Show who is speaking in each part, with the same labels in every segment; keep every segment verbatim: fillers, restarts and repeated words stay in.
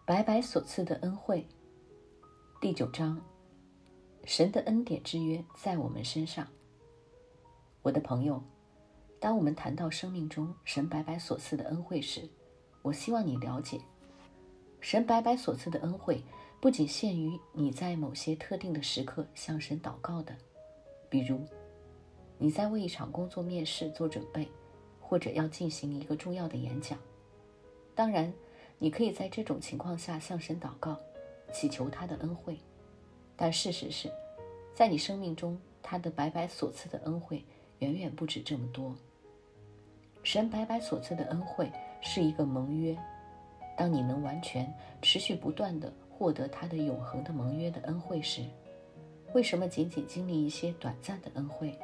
Speaker 1: 白白所赐的恩惠，第九章，神的恩典之约在我们身上。我的朋友，当我们谈到生命中神白白所赐的恩惠时，我希望你了解，神白白所赐的恩惠不仅限于你在某些特定的时刻向神祷告的，比如你在为一场工作面试做准备，或者要进行一个重要的演讲。当然，你可以在这种情况下向神祷告，祈求他的恩惠。但事实是，在你生命中，他的白白所赐的恩惠远远不止这么多。神白白所赐的恩惠是一个盟约，当你能完全持续不断地获得他的永恒的盟约的恩惠时，为什么仅仅经历一些短暂的恩惠？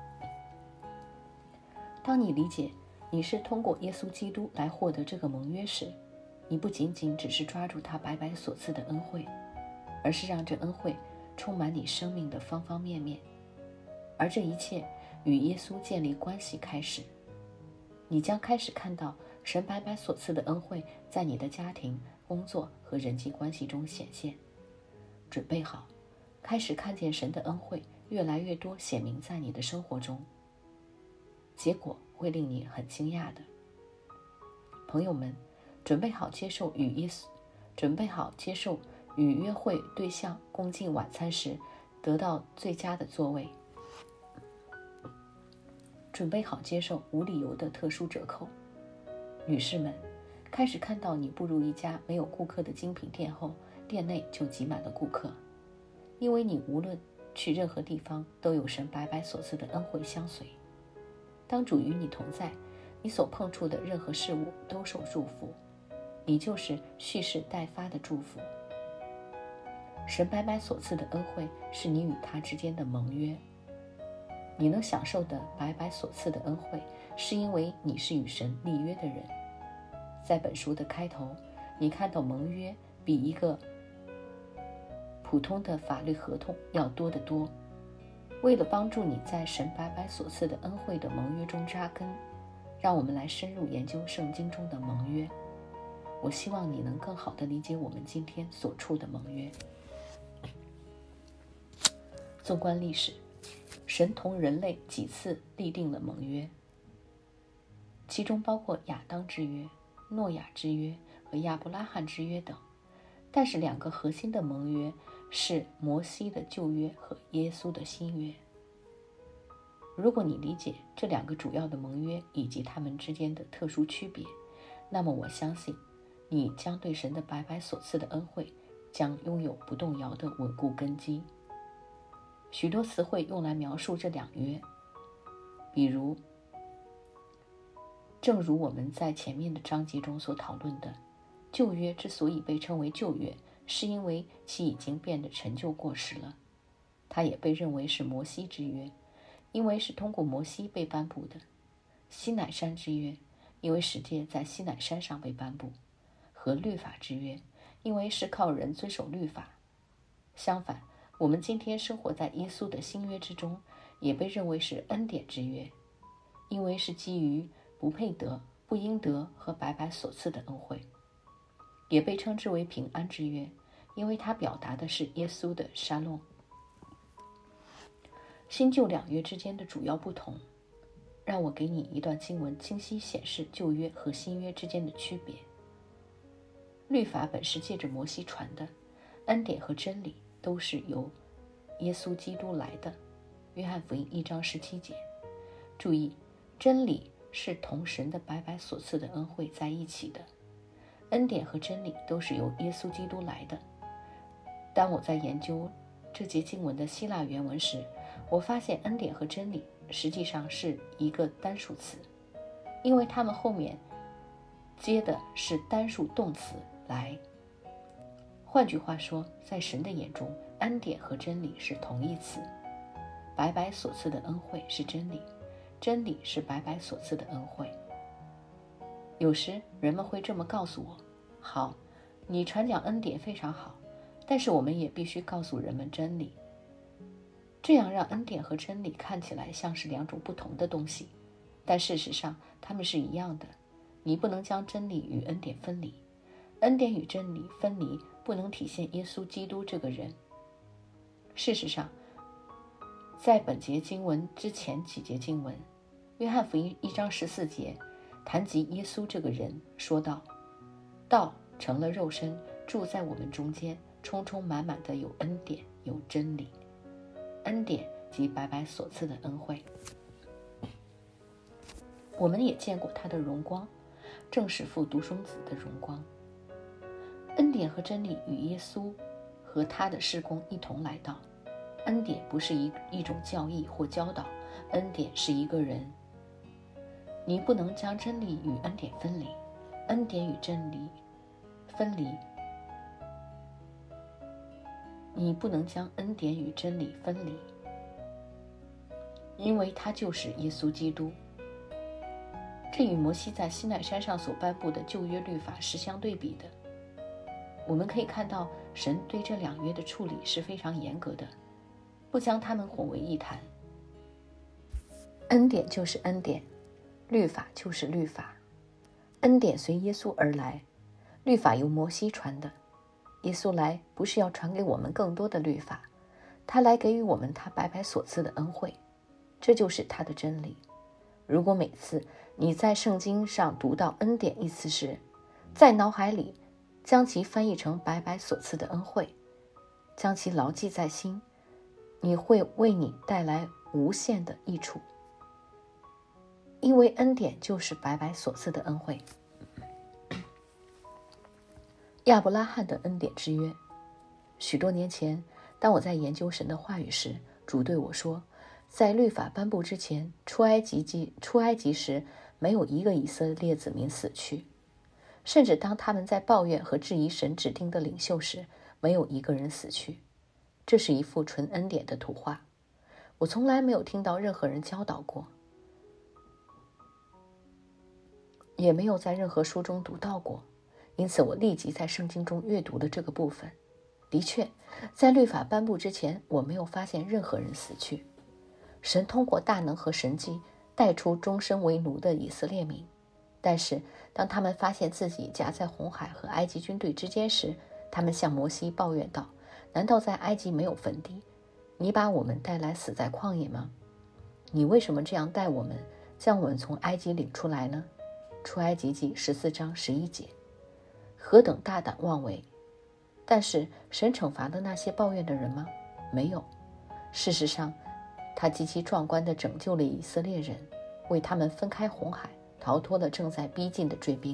Speaker 1: 当你理解你是通过耶稣基督来获得这个盟约时，你不仅仅只是抓住他白白所赐的恩惠，而是让这恩惠充满你生命的方方面面。而这一切与耶稣建立关系开始，你将开始看到神白白所赐的恩惠在你的家庭、工作和人际关系中显现。准备好，开始看见神的恩惠越来越多显明在你的生活中，结果会令你很惊讶的。朋友们，准备好接受与耶稣，准备好接受与约会对象共进晚餐时得到最佳的座位，准备好接受无理由的特殊折扣。女士们，开始看到你步入一家没有顾客的精品店后，店内就挤满了顾客，因为你无论去任何地方都有神白白所赐的恩惠相随。当主与你同在，你所碰触的任何事物都受祝福，你就是蓄势待发的祝福。神白白所赐的恩惠是你与他之间的盟约。你能享受的白白所赐的恩惠，是因为你是与神立约的人。在本书的开头，你看到盟约比一个普通的法律合同要多得多。为了帮助你在神白白所赐的恩惠的盟约中扎根，让我们来深入研究圣经中的盟约。我希望你能更好地理解我们今天所处的盟约。纵观历史，神同人类几次立定了盟约，其中包括亚当之约、诺亚之约和亚伯拉罕之约等。但是两个核心的盟约是摩西的旧约和耶稣的新约。如果你理解这两个主要的盟约以及它们之间的特殊区别，那么我相信你将对神的白白所赐的恩惠将拥有不动摇的稳固根基。许多词汇用来描述这两约，比如正如我们在前面的章节中所讨论的，旧约之所以被称为旧约，是因为其已经变得陈旧过时了。它也被认为是摩西之约，因为是通过摩西被颁布的；西乃山之约，因为十诫在西乃山上被颁布；和律法之约，因为是靠人遵守律法。相反，我们今天生活在耶稣的新约之中，也被认为是恩典之约，因为是基于不配得、不应得和白白所赐的恩惠。也被称之为平安之约，因为它表达的是耶稣的沙龙。新旧两约之间的主要不同，让我给你一段经文清晰显示旧约和新约之间的区别。律法本是借着摩西传的，恩典和真理都是由耶稣基督来的。约翰福音一章十七节。注意，真理是同神的白白所赐的恩惠在一起的。恩典和真理都是由耶稣基督来的。当我在研究这节经文的希腊原文时，我发现恩典和真理实际上是一个单数词，因为它们后面接的是单数动词来。换句话说，在神的眼中，恩典和真理是同义词。白白所赐的恩惠是真理，真理是白白所赐的恩惠。有时人们会这么告诉我：好，你传讲恩典非常好，但是我们也必须告诉人们真理。这样让恩典和真理看起来像是两种不同的东西，但事实上它们是一样的。你不能将真理与恩典分离， 恩典与真理分离不能体现耶稣基督这个人。事实上，在本节经文之前几节经文，约翰福音一章十四节谈及耶稣这个人，说道：道成了肉身，住在我们中间，充充满满的有恩典有真理。恩典即白白所赐的恩惠。我们也见过他的荣光，正是父独生子的荣光。恩典和真理与耶稣和他的事工一同来到。恩典不是一一种教义或教导，恩典是一个人。你不能将真理与恩典分离，恩典与真理分离。你不能将恩典与真理分离，因为他就是耶稣基督。这与摩西在西奈山上所颁布的旧约律法是相对比的。我们可以看到，神对这两约的处理是非常严格的，不将它们混为一谈。恩典就是恩典，律法就是律法。恩典随耶稣而来，律法由摩西传的。耶稣来不是要传给我们更多的律法，他来给予我们他白白所赐的恩惠，这就是他的真理。如果每次你在圣经上读到恩典一词时，在脑海里将其翻译成白白所赐的恩惠，将其牢记在心，你会为你带来无限的益处，因为恩典就是白白所赐的恩惠。亚伯拉罕的恩典之约。许多年前，当我在研究神的话语时，主对我说，在律法颁布之前，出埃及出埃及时，没有一个以色列子民死去，甚至当他们在抱怨和质疑神指定的领袖时，没有一个人死去。这是一幅纯恩典的图画，我从来没有听到任何人教导过，也没有在任何书中读到过。因此我立即在圣经中阅读了这个部分。的确，在律法颁布之前，我没有发现任何人死去。神通过大能和神迹带出终身为奴的以色列民，但是当他们发现自己夹在红海和埃及军队之间时，他们向摩西抱怨道：难道在埃及没有坟地？你把我们带来死在旷野吗？你为什么这样待我们，将我们从埃及领出来呢？出埃及记十四章十一节。何等大胆妄为！但是神惩罚了那些抱怨的人吗？没有。事实上，他极其壮观地拯救了以色列人，为他们分开红海，逃脱了正在逼近的追兵。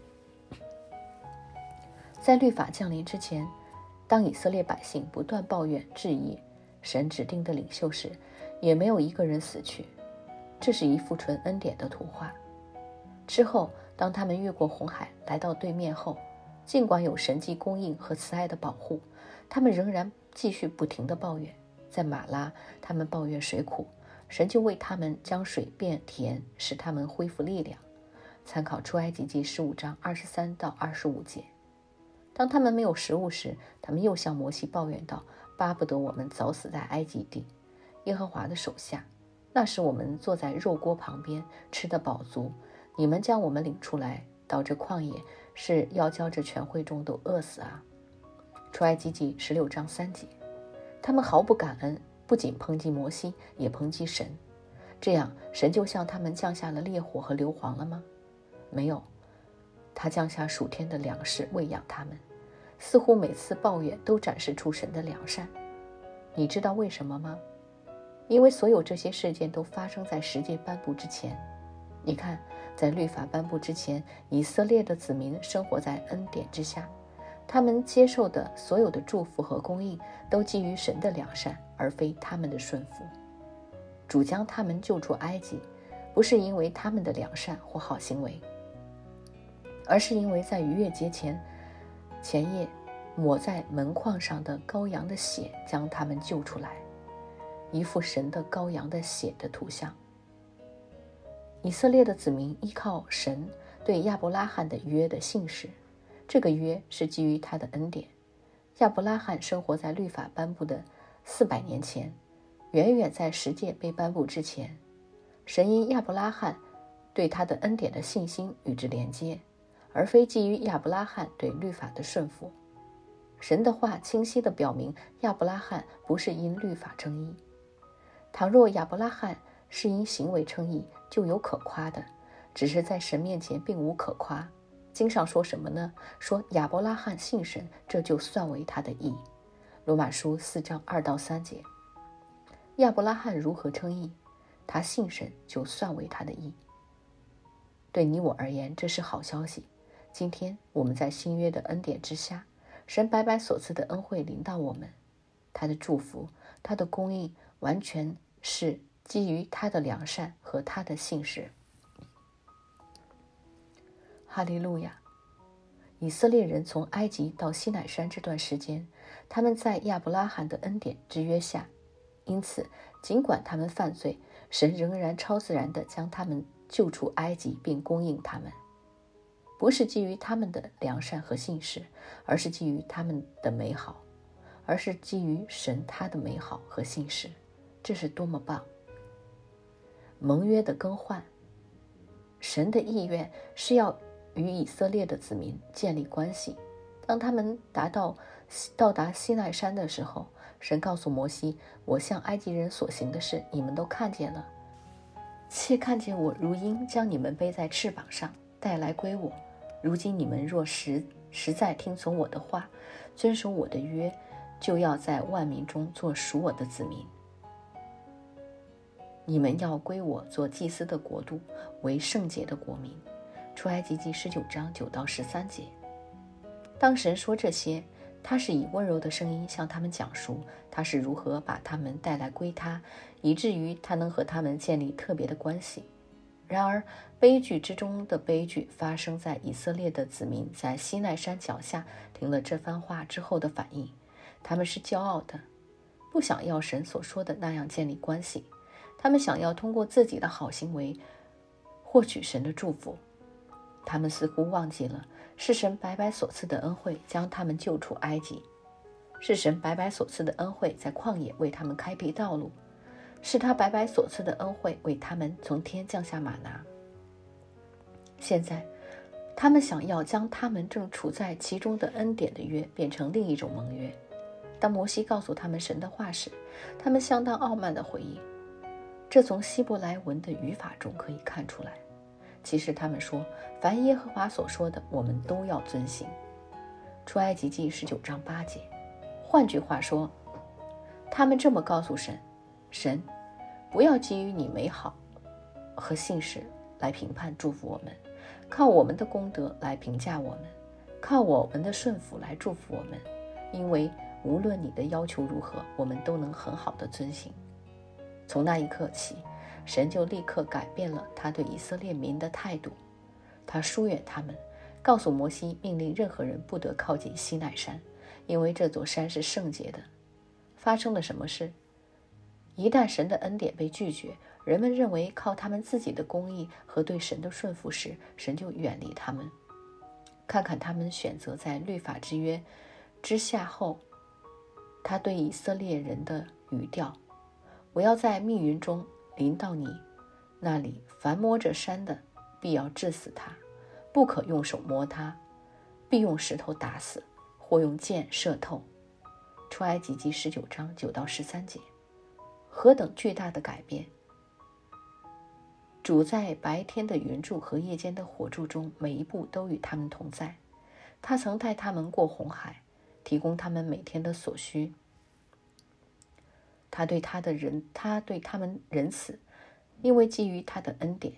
Speaker 1: 在律法降临之前，当以色列百姓不断抱怨质疑神指定的领袖时，也没有一个人死去。这是一幅纯恩典的图画。之后，当他们越过红海来到对面后，尽管有神迹供应和慈爱的保护，他们仍然继续不停地抱怨。在马拉，他们抱怨水苦，神就为他们将水变甜，使他们恢复力量。参考出埃及记十五章二十三到二十五节。当他们没有食物时，他们又向摩西抱怨道：巴不得我们早死在埃及地，耶和华的手下。那时我们坐在肉锅旁边，吃得饱足。你们将我们领出来到这旷野，是要叫这全会众都饿死啊！出埃及记十六章三节。他们毫不感恩，不仅抨击摩西，也抨击神。这样，神就向他们降下了烈火和硫磺了吗？没有，他降下属天的粮食喂养他们。似乎每次抱怨都展示出神的良善。你知道为什么吗？因为所有这些事件都发生在十诫颁布之前。你看，在律法颁布之前，以色列的子民生活在恩典之下，他们接受的所有的祝福和供应都基于神的良善，而非他们的顺服。主将他们救出埃及，不是因为他们的良善或好行为，而是因为在逾越节前前夜抹在门框上的羔羊的血将他们救出来，一副神的羔羊的血的图像。以色列的子民依靠神对亚伯拉罕的约的信实，这个约是基于他的恩典。亚伯拉罕生活在律法颁布的四百年前，远远在十诫被颁布之前。神因亚伯拉罕对他的恩典的信心与之连接， 而非基于亚伯拉罕对律法的顺服。神的话清晰地表明，亚伯拉罕不是因律法称义。倘若亚伯拉罕是因行为称义，就有可夸的，只是在神面前并无可夸。经上说什么呢？说亚伯拉罕信神，这就算为他的义。罗马书四章二到三节。亚伯拉罕如何称义？他信神，就算为他的义。对你我而言，这是好消息。今天我们在新约的恩典之下，神白白所赐的恩惠临到我们，他的祝福，他的供应，完全是基于他的良善和他的信实。哈利路亚！以色列人从埃及到西乃山这段时间，他们在亚伯拉罕的恩典之约下，因此尽管他们犯罪，神仍然超自然地将他们救出埃及，并供应他们。不是基于他们的良善和信实，而是基于他们的美好，而是基于神他的美好和信实。这是多么棒！盟约的更换，神的意愿是要与以色列的子民建立关系。当他们达到到达西奈山的时候，神告诉摩西，我向埃及人所行的事，你们都看见了，且看见我如鹰将你们背在翅膀上，带来归我。如今你们若实实在听从我的话，遵守我的约，就要在万民中做属我的子民。你们要归我做祭司的国度，为圣洁的国民。出埃及记十九章九到十三节。当神说这些，他是以温柔的声音向他们讲述他是如何把他们带来归他，以至于他能和他们建立特别的关系。然而悲剧之中的悲剧发生在以色列的子民在西奈山脚下听了这番话之后的反应。他们是骄傲的，不想要神所说的那样建立关系，他们想要通过自己的好行为获取神的祝福。他们似乎忘记了，是神白白所赐的恩惠将他们救出埃及，是神白白所赐的恩惠在旷野为他们开辟道路，是他白白所赐的恩惠为他们从天降下玛拿。现在他们想要将他们正处在其中的恩典的约变成另一种盟约。当摩西告诉他们神的话时，他们相当傲慢地回应，这从希伯来文的语法中可以看出来。其实他们说，凡耶和华所说的，我们都要遵行。出埃及记十九章八节。换句话说，他们这么告诉神，神，不要基于你美好和信实来评判祝福我们，靠我们的功德来评价我们，靠我们的顺服来祝福我们，因为无论你的要求如何，我们都能很好的遵行。从那一刻起，神就立刻改变了他对以色列民的态度，他疏远他们，告诉摩西命令任何人不得靠近西奈山，因为这座山是圣洁的。发生了什么事？一旦神的恩典被拒绝，人们认为靠他们自己的公义和对神的顺服时，神就远离他们。看看他们选择在律法之约之下后，他对以色列人的语调，我要在密云中临到你那里，凡摸着山的必要治死他，不可用手摸他，必用石头打死，或用箭射透。出埃及记十九章九到十三节。何等巨大的改变！主在白天的云柱和夜间的火柱中，每一步都与他们同在。他曾带他们过红海，提供他们每天的所需。他对他的人，他对他们仁慈，因为基于他的恩典，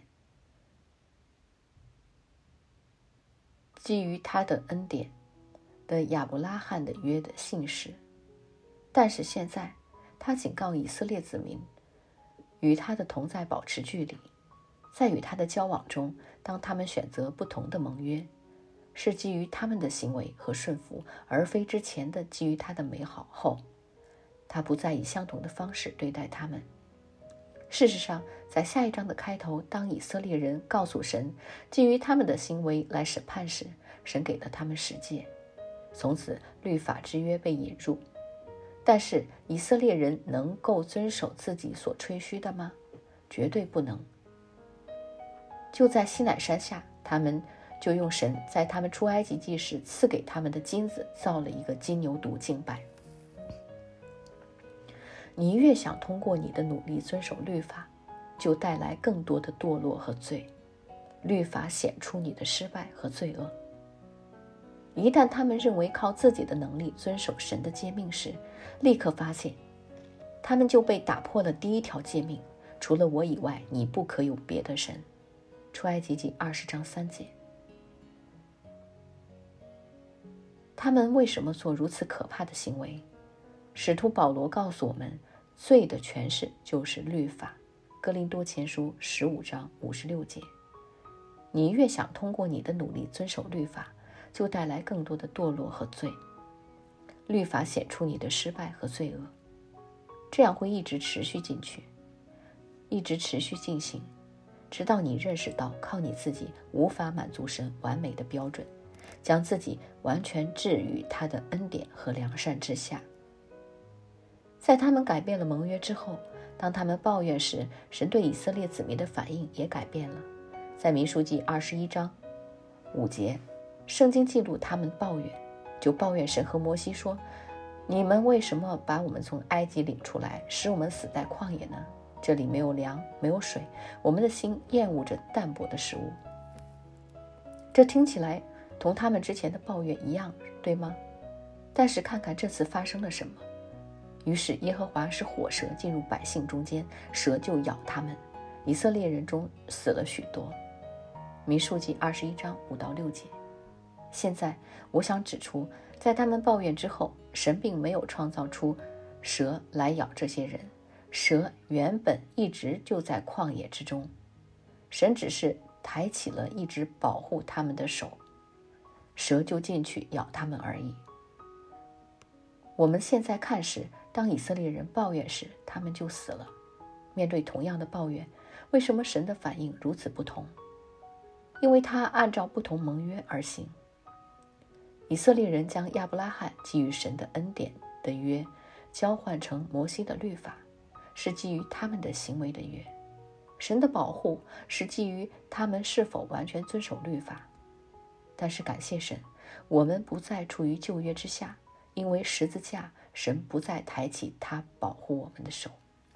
Speaker 1: 基于他的恩典的亚伯拉罕的约的信实。但是现在，他警告以色列子民，与他的同在保持距离。在与他的交往中，当他们选择不同的盟约，是基于他们的行为和顺服，而非之前的基于他的美好后，他不再以相同的方式对待他们。事实上，在下一章的开头，当以色列人告诉神基于他们的行为来审判时，神给了他们十诫，从此律法之约被引入。但是以色列人能够遵守自己所吹嘘的吗？绝对不能。就在西乃山下，他们就用神在他们出埃及记时赐给他们的金子造了一个金牛犊敬拜。你越想通过你的努力遵守律法，就带来更多的堕落和罪。律法显出你的失败和罪恶。一旦他们认为靠自己的能力遵守神的诫命时，立刻发现他们就被打破了第一条诫命，除了我以外，你不可有别的神。出埃及记二十章三节。他们为什么做如此可怕的行为？使徒保罗告诉我们，罪的诠释就是律法。哥林多前书十五章五十六节。你越想通过你的努力遵守律法，就带来更多的堕落和罪。律法显出你的失败和罪恶，这样会一直持续进去，一直持续进行，直到你认识到靠你自己无法满足神完美的标准，将自己完全置于他的恩典和良善之下。在他们改变了盟约之后，当他们抱怨时，神对以色列子民的反应也改变了。在民数记二十一章五节，圣经记录他们抱怨，就抱怨神和摩西说，你们为什么把我们从埃及领出来，使我们死在旷野呢？这里没有粮，没有水，我们的心厌恶着淡薄的食物。这听起来同他们之前的抱怨一样，对吗？但是看看这次发生了什么。于是耶和华使火蛇进入百姓中间，蛇就咬他们，以色列人中死了许多。民数记二十一章五到六节。现在我想指出，在他们抱怨之后，神并没有创造出蛇来咬这些人，蛇原本一直就在旷野之中，神只是抬起了一只保护他们的手，蛇就进去咬他们而已。我们现在看时，当以色列人抱怨时，他们就死了。面对同样的抱怨，为什么神的反应如此不同？因为他按照不同盟约而行。以色列人将亚伯拉罕基于神的恩典的约交换成摩西的律法，是基于他们的行为的约。神的保护是基于他们是否完全遵守律法。但是感谢神，我们不再处于旧约之下，因为十字架，神不再抬起他保护我们的手，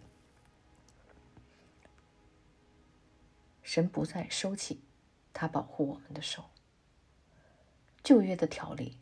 Speaker 1: 神不再收起他保护我们的手。旧约的条例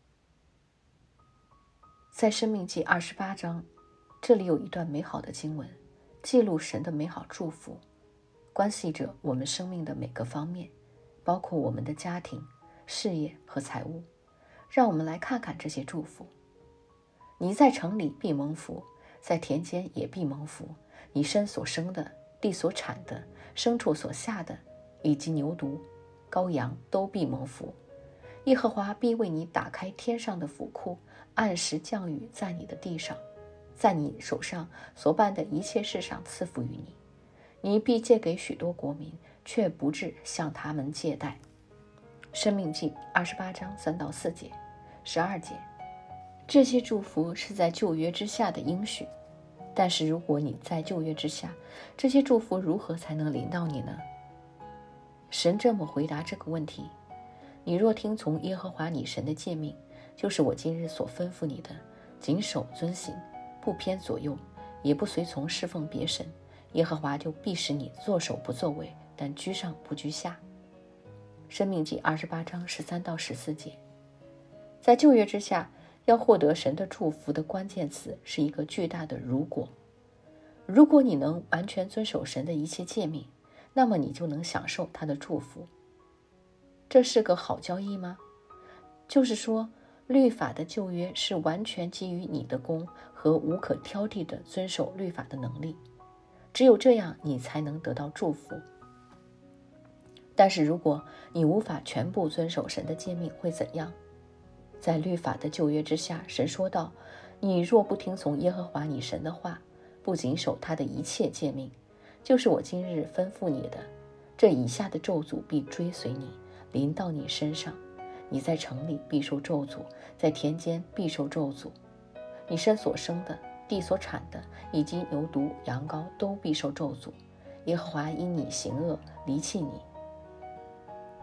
Speaker 1: 在申命记二十八章，这里有一段美好的经文，记录神的美好祝福，关系着我们生命的每个方面，包括我们的家庭、事业和财务。让我们来看看这些祝福。你在城里必蒙福，在田间也必蒙福，你身所生的、地所产的、牲畜所下的，以及牛犊、羔羊都必蒙福。耶和华必为你打开天上的府库，按时降雨在你的地上，在你手上所办的一切事上赐福于你。你必借给许多国民，却不致向他们借贷。申命记二十八章三到四节、十二节。这些祝福是在旧约之下的应许，但是如果你在旧约之下，这些祝福如何才能临到你呢？神这么回答这个问题：你若听从耶和华你神的诫命，就是我今日所吩咐你的，谨守遵行，不偏左右，也不随从侍奉别神，耶和华就必使你作首不作尾，但居上不居下。申命记二十八章十三到十四节。在旧约之下，要获得神的祝福的关键词是一个巨大的如果。如果你能完全遵守神的一切诫命，那么你就能享受他的祝福。这是个好交易吗？就是说，律法的旧约是完全基于你的功和无可挑剔的遵守律法的能力，只有这样你才能得到祝福。但是如果你无法全部遵守神的诫命，会怎样？在律法的旧约之下，神说道：你若不听从耶和华你神的话，不谨守他的一切诫命，就是我今日吩咐你的，这以下的咒诅必追随你，临到你身上。你在城里必受咒诅，在田间必受咒诅，你身所生的、地所产的，以及牛犊、羊羔都必受咒诅。耶和华因你行恶离弃你。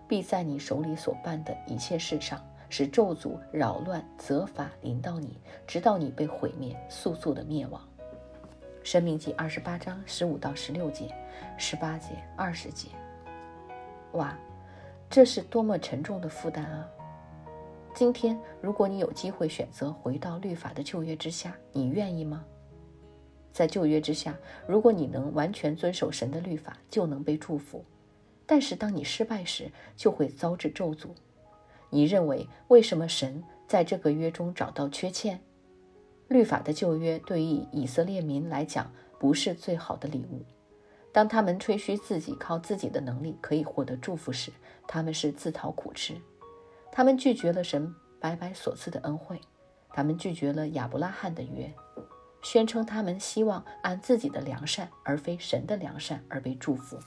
Speaker 1: 必在你手里所办的一切事上，使咒诅、扰乱、责罚临到你，直到你被毁灭，速速的灭亡。申命记二十八章十五到十六节、十八节、二十节。哇，这是多么沉重的负担啊！今天，如果你有机会选择回到律法的旧约之下，你愿意吗？在旧约之下，如果你能完全遵守神的律法，就能被祝福。但是当你失败时，就会遭致咒诅。你认为为什么神在这个约中找到缺陷？律法的旧约对于以色列民来讲，不是最好的礼物。当他们吹嘘自己靠自己的能力可以获得祝福时，他们是自讨苦吃。他们拒绝了神白白所赐的恩惠，他们拒绝了亚伯拉罕的约，宣称他们希望按自己的良善而非神的良善而被祝福。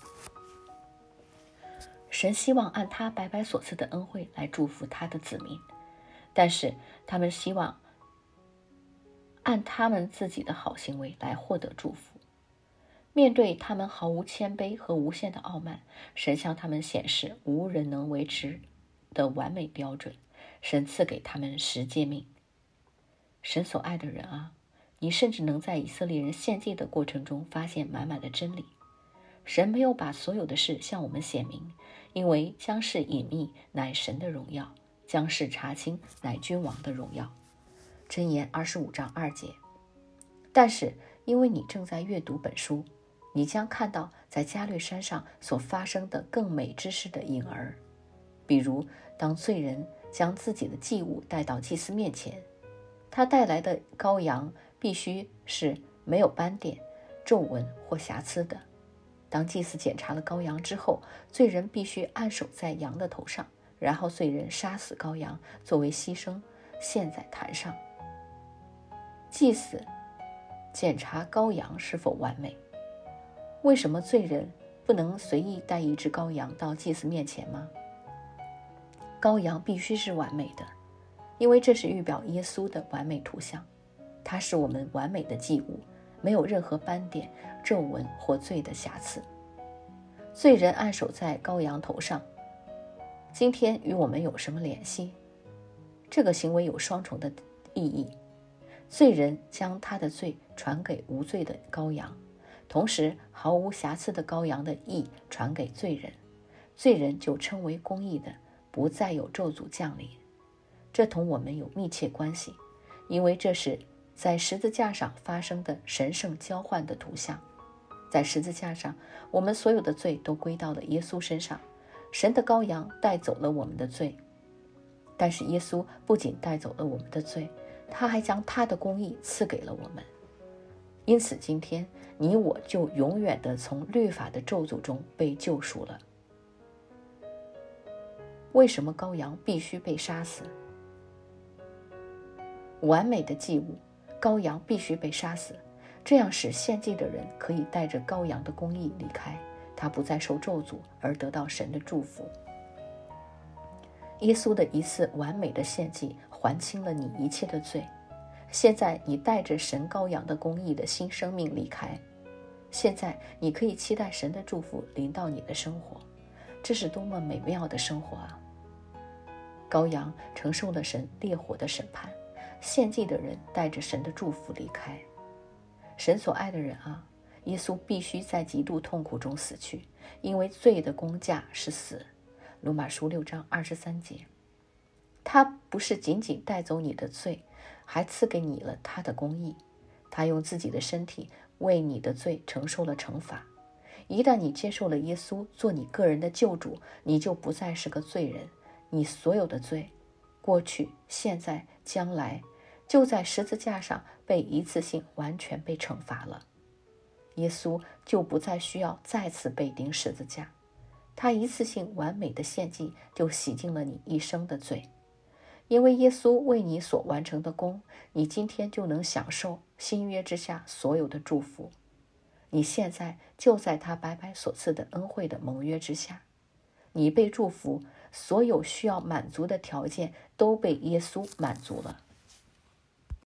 Speaker 1: 神希望按他白白所赐的恩惠来祝福他的子民，但是他们希望按他们自己的好行为来获得祝福。面对他们毫无谦卑和无限的傲慢，神向他们显示无人能维持的完美标准。神赐给他们十诫命。神所爱的人啊，你甚至能在以色列人献祭的过程中发现满满的真理。神没有把所有的事向我们显明，因为将事隐秘乃神的荣耀，将事查清乃君王的荣耀。箴言二十五章二节。但是因为你正在阅读本书，你将看到在加略山上所发生的更美之事的影儿。比如当罪人将自己的祭物带到祭司面前，他带来的羔羊必须是没有斑点、皱纹或瑕疵的。当祭司检查了羔羊之后，罪人必须按手在羊的头上，然后罪人杀死羔羊作为牺牲，献在坛上。祭司检查羔羊是否完美。为什么罪人不能随意带一只羔羊到祭司面前吗？羔羊必须是完美的，因为这是预表耶稣的完美图像，它是我们完美的祭物，没有任何斑点、皱纹或罪的瑕疵。罪人按手在羔羊头上，今天与我们有什么联系？这个行为有双重的意义。罪人将他的罪传给无罪的羔羊，同时毫无瑕疵的羔羊的义传给罪人，罪人就称为公义的，不再有咒诅降临。这同我们有密切关系，因为这是在十字架上发生的神圣交换的图像。在十字架上，我们所有的罪都归到了耶稣身上，神的羔羊带走了我们的罪。但是耶稣不仅带走了我们的罪，他还将他的公义赐给了我们。因此今天你我就永远地从律法的咒诅中被救赎了。为什么羔羊必须被杀死？完美的祭物，羔羊必须被杀死，这样使献祭的人可以带着羔羊的公义离开，他不再受咒诅，而得到神的祝福。耶稣的一次完美的献祭还清了你一切的罪，现在你带着神羔羊的公义的新生命离开，现在你可以期待神的祝福临到你的生活，这是多么美妙的生活啊！羔羊承受了神烈火的审判，献祭的人带着神的祝福离开。神所爱的人啊，耶稣必须在极度痛苦中死去，因为罪的工价是死。罗马书六章二十三节。他不是仅仅带走你的罪，还赐给你了他的公义。他用自己的身体为你的罪承受了惩罚。一旦你接受了耶稣做你个人的救主，你就不再是个罪人，你所有的罪，过去、现在、将来，就在十字架上被一次性完全被惩罚了。耶稣就不再需要再次被钉十字架，他一次性完美的献祭就洗净了你一生的罪。因为耶稣为你所完成的功，你今天就能享受新约之下所有的祝福。你现在就在他白白所赐的恩惠的盟约之下，你被祝福，所有需要满足的条件都被耶稣满足了。